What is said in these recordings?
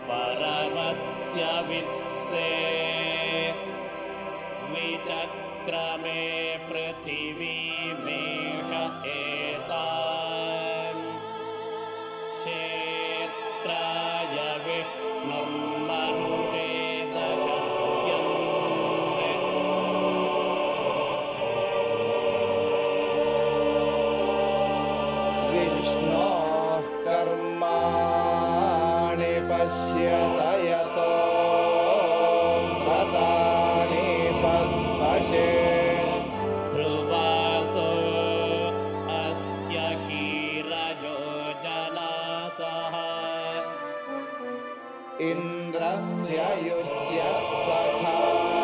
परमस्य वित्से विचक्रमे पृथिवीमेष एतान् क्षेत्राय विष्णुर्मनुषे दशस्यन् विष्णोः कर्माणि पश्यत यतो व्रतानि पस्पशे ध्रुवासो अस्य कीरजो जनासः इन्द्रस्य युज्यः सखा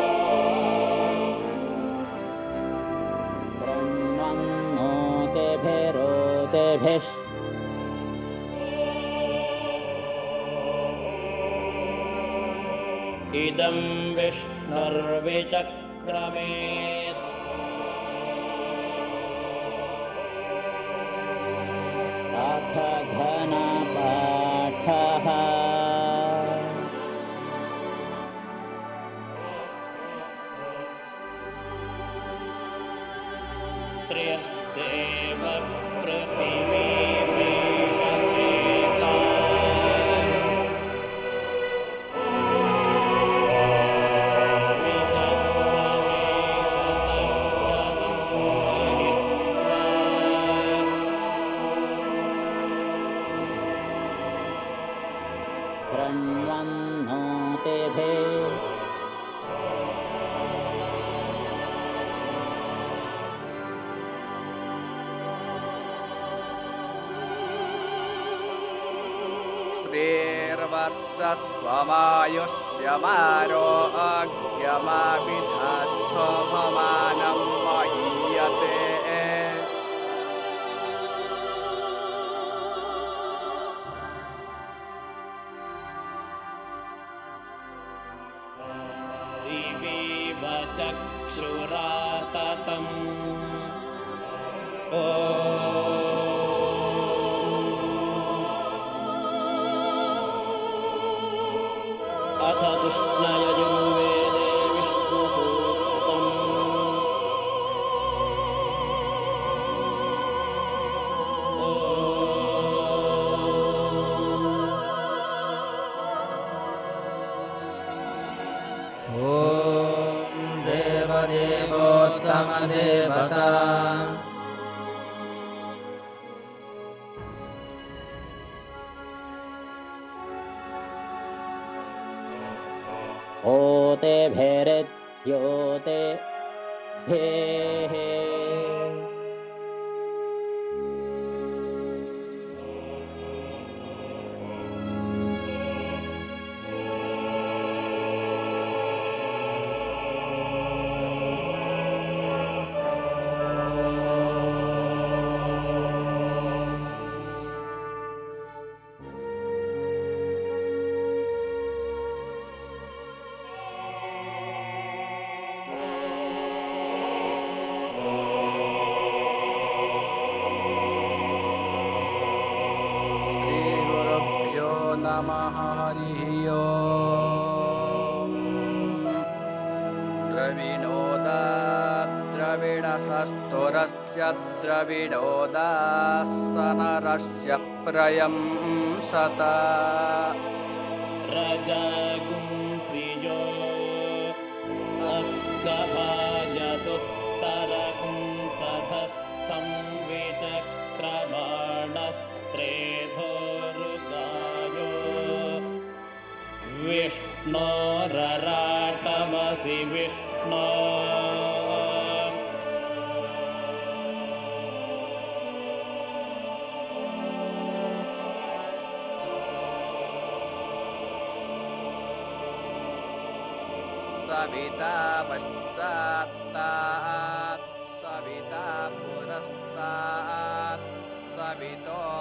ब्रह्मन्नोतिभिरोतिभिः इदं विष्णुर्विचक्रमे अथ घनपाठः त्र्यदेव पृथिवी ब्रह्मन्नोतिभिः श्रेर्वर्चस्वमायुष्यमारो अज्ञमाभिधाच्छोभमानं महीयते दिवीव चक्षुराततम् अथ कृष्णयजुर्वेदे विष्णुसूक्तम् ॐ देवदेवोत्तमदेवता होतेभिरिद्योतेभिः श्रीगुरुभ्यो नमः हरिः ओम् द्रविणोदाद्रविणसस्तुरस्य द्रविणोदासनरस्य प्रयं सता रजगुंसिजो अस्कभाजदुत्तरगुंसधस्थं विचक्रमाणस्त्रेधोरुसायो विष्णोरराटमसि विष्णो सविता पश्चात्तात् सविता पुरस्तात् सवितो